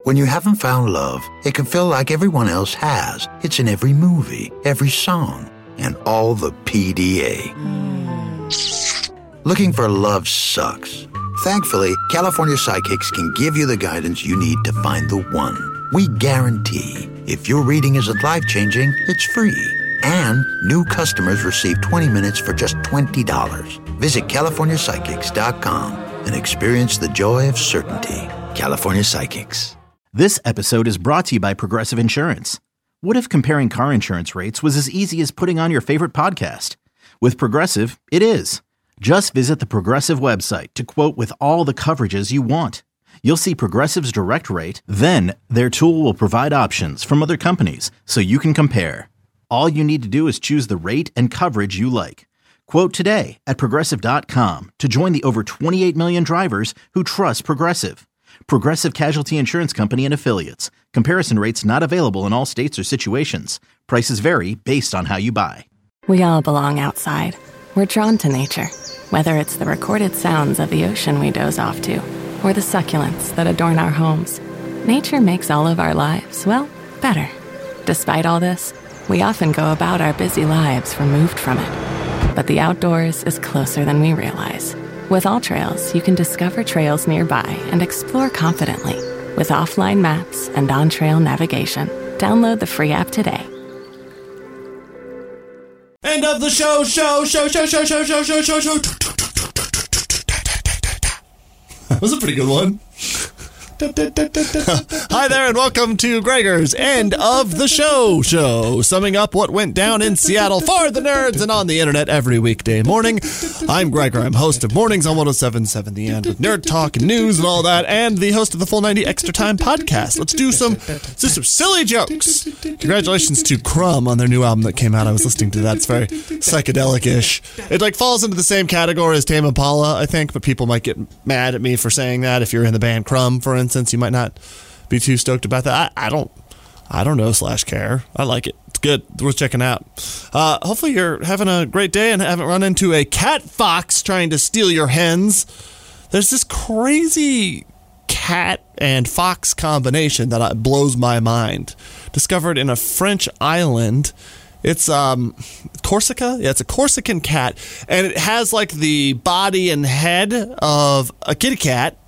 When you haven't found love, it can feel like everyone else has. It's in every movie, every song, and all the PDA. Looking for love sucks. Thankfully, California Psychics can give you the guidance you need to find the one. We guarantee if your reading isn't life-changing, it's free. And new customers receive 20 minutes for just $20. Visit CaliforniaPsychics.com and experience the joy of certainty. California Psychics. This episode is brought to you by Progressive Insurance. What if comparing car insurance rates was as easy as putting on your favorite podcast? With Progressive, it is. Just visit the Progressive website to quote with all the coverages you want. You'll see Progressive's direct rate, then their tool will provide options from other companies so you can compare. All you need to do is choose the rate and coverage you like. Quote today at Progressive.com to join the over 28 million drivers who trust Progressive. Progressive Casualty Insurance Company and Affiliates. Comparison rates not available in all states or situations. Prices vary based on how you buy. We all belong outside. We're drawn to nature, whether it's the recorded sounds of the ocean we doze off to, or the succulents that adorn our homes. Nature makes all of our lives, well, better. Despite all this, we often go about our busy lives removed from it. But the outdoors is closer than we realize. With AllTrails, you can discover trails nearby and explore confidently. With offline maps and on-trail navigation, download the free app today. End of the show. That was a pretty good one. Hi there and welcome to Gregor's End of the Show, summing up what went down in Seattle for the nerds and on the internet every weekday morning. I'm Gregor. I'm host of Mornings on 107.7 The End with nerd talk and news and all that, and the host of the Full 90 Extra Time podcast. Let's do some silly jokes. Congratulations to Crumb on their new album that came out. I was listening to that. It's very psychedelic-ish. It falls into the same category as Tame Impala, I think, but people might get mad at me for saying that. If you're in the band Crumb, for instance, you might not be too stoked about that. I don't know / care. I like it. It's good. It's worth checking out. Hopefully you're having a great day and haven't run into a cat fox trying to steal your hens. There's this crazy cat and fox combination that blows my mind. Discovered in a French island. It's Corsica? Yeah, it's a Corsican cat. And it has like the body and head of a kitty cat.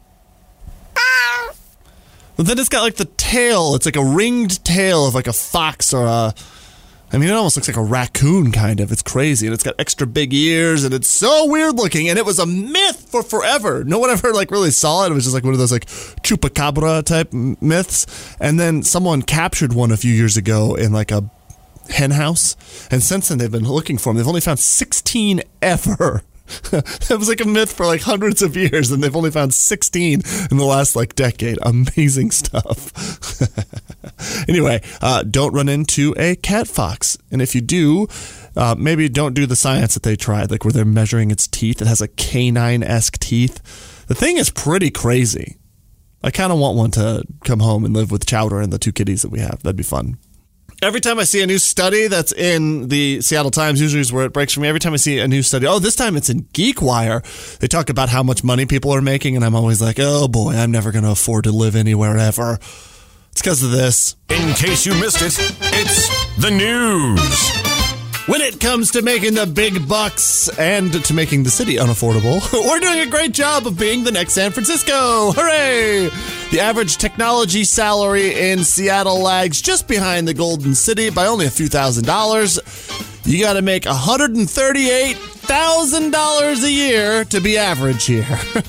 But then it's got like the tail. It's like a ringed tail of like a fox or it almost looks like a raccoon kind of. It's crazy. And it's got extra big ears and it's so weird looking. And it was a myth for forever. No one ever really saw it. It was just like one of those like chupacabra type myths. And then someone captured one a few years ago in like a hen house. And since then they've been looking for them. They've only found 16 ever. It was like a myth for like hundreds of years, and they've only found 16 in the last decade. Amazing stuff. Anyway, don't run into a cat fox. And if you do, maybe don't do the science that they tried, like where they're measuring its teeth. It has like canine-esque teeth. The thing is pretty crazy. I kind of want one to come home and live with Chowder and the 2 kitties that we have. That'd be fun. Every time I see a new study that's in the Seattle Times, usually is where it breaks for me. Every time I see a new study, this time it's in GeekWire. They talk about how much money people are making, and I'm always like, oh boy, I'm never going to afford to live anywhere ever. It's because of this. In case you missed it, it's the news. When it comes to making the big bucks and to making the city unaffordable, we're doing a great job of being the next San Francisco. Hooray! The average technology salary in Seattle lags just behind the Golden City by only a few $1,000s. You got to make $138,000 a year to be average here.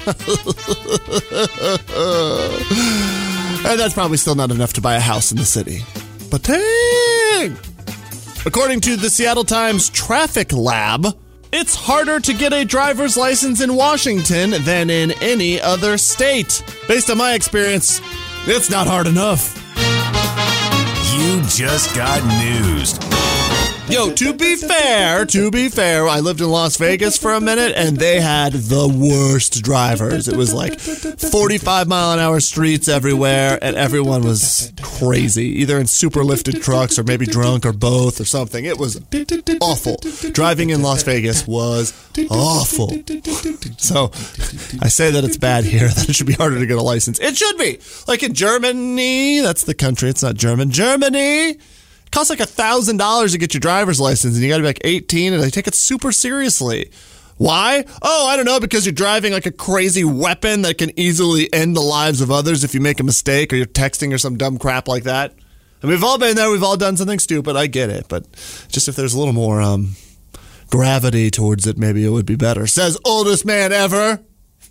And that's probably still not enough to buy a house in the city. But dang! According to the Seattle Times Traffic Lab, it's harder to get a driver's license in Washington than in any other state. Based on my experience, it's not hard enough. You just got newsed. Yo, to be fair, I lived in Las Vegas for a minute, and they had the worst drivers. It was like 45-mile-an-hour streets everywhere, and everyone was crazy, either in super lifted trucks or maybe drunk or both or something. It was awful. Driving in Las Vegas was awful. So I say that it's bad here, that it should be harder to get a license. It should be. Like in Germany, that's the country, it's not German. Germany! It costs like $1,000 to get your driver's license, and you got to be like 18, and they take it super seriously. Why? Oh, I don't know, because you're driving like a crazy weapon that can easily end the lives of others if you make a mistake or you're texting or some dumb crap like that. And we've all been there, we've all done something stupid, I get it, but just if there's a little more gravity towards it, maybe it would be better. Says oldest man ever.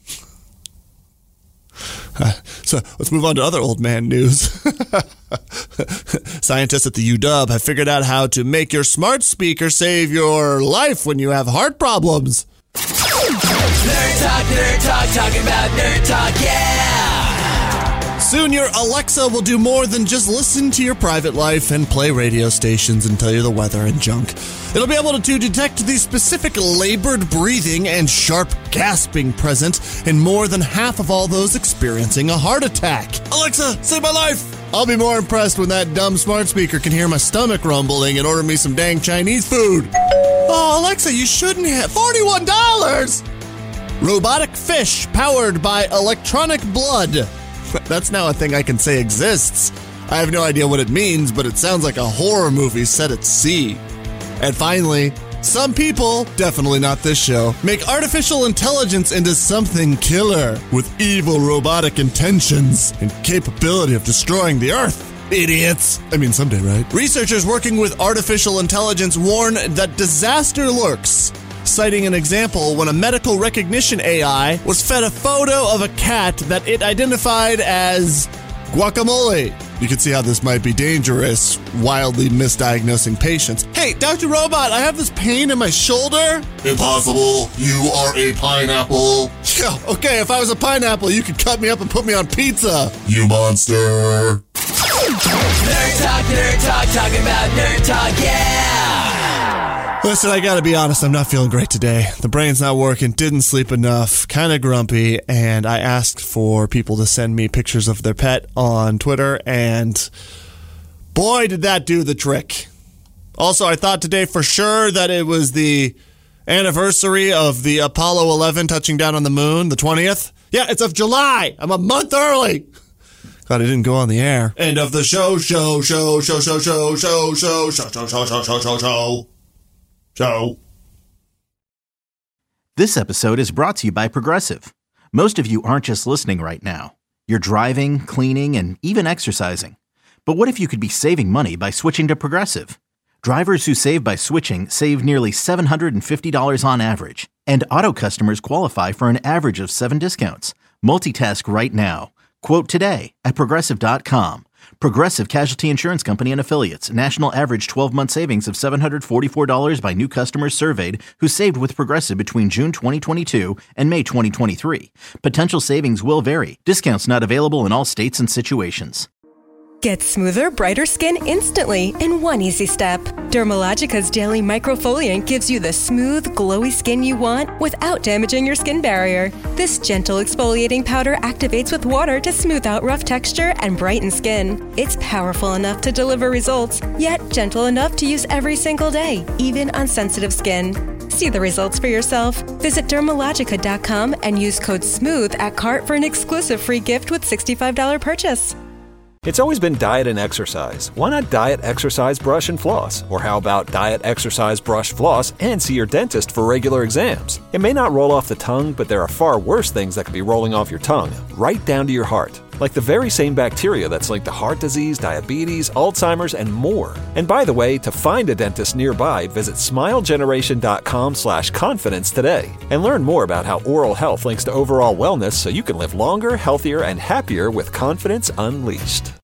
So let's move on to other old man news. Scientists at the UW have figured out how to make your smart speaker save your life when you have heart problems. Nerd Talk, talking about Nerd Talk, yeah! Soon your Alexa will do more than just listen to your private life and play radio stations and tell you the weather and junk. It'll be able to detect the specific labored breathing and sharp gasping present in more than half of all those experiencing a heart attack. Alexa, save my life! I'll be more impressed when that dumb smart speaker can hear my stomach rumbling and order me some dang Chinese food. Oh, Alexa, you shouldn't have. $41! Robotic fish powered by electronic blood. That's now a thing I can say exists. I have no idea what it means, but it sounds like a horror movie set at sea. And finally, some people, definitely not this show, make artificial intelligence into something killer with evil robotic intentions and capability of destroying the Earth. Idiots. I mean, someday, right? Researchers working with artificial intelligence warn that disaster lurks, citing an example when a medical recognition AI was fed a photo of a cat that it identified as guacamole. You can see how this might be dangerous, wildly misdiagnosing patients. Hey, Dr. Robot, I have this pain in my shoulder. Impossible. You are a pineapple. Yeah, okay, if I was a pineapple, you could cut me up and put me on pizza. You monster. Nerd Talk, talking about Nerd Talk, yeah! Listen, I gotta be honest, I'm not feeling great today. The brain's not working, didn't sleep enough, kind of grumpy, and I asked for people to send me pictures of their pet on Twitter, and boy, did that do the trick. Also, I thought today for sure that it was the anniversary of the Apollo 11 touching down on the moon, the 20th. Yeah, it's of July. I'm a month early. Glad I didn't go on the air. End of the show. This episode is brought to you by Progressive. Most of you aren't just listening right now. You're driving, cleaning, and even exercising. But what if you could be saving money by switching to Progressive? Drivers who save by switching save nearly $750 on average. And auto customers qualify for an average of 7 discounts. Multitask right now. Quote today at Progressive.com. Progressive Casualty Insurance Company and Affiliates. National average 12-month savings of $744 by new customers surveyed who saved with Progressive between June 2022 and May 2023. Potential savings will vary. Discounts not available in all states and situations. Get smoother, brighter skin instantly in one easy step. Dermalogica's Daily Microfoliant gives you the smooth, glowy skin you want without damaging your skin barrier. This gentle exfoliating powder activates with water to smooth out rough texture and brighten skin. It's powerful enough to deliver results, yet gentle enough to use every single day, even on sensitive skin. See the results for yourself. Visit Dermalogica.com and use code SMOOTH at cart for an exclusive free gift with $65 purchase. It's always been diet and exercise. Why not diet, exercise, brush, and floss? Or how about diet, exercise, brush, floss, and see your dentist for regular exams? It may not roll off the tongue, but there are far worse things that could be rolling off your tongue, right down to your heart. Like the very same bacteria that's linked to heart disease, diabetes, Alzheimer's, and more. And by the way, to find a dentist nearby, visit smilegeneration.com/confidence today. And learn more about how oral health links to overall wellness so you can live longer, healthier, and happier with confidence unleashed.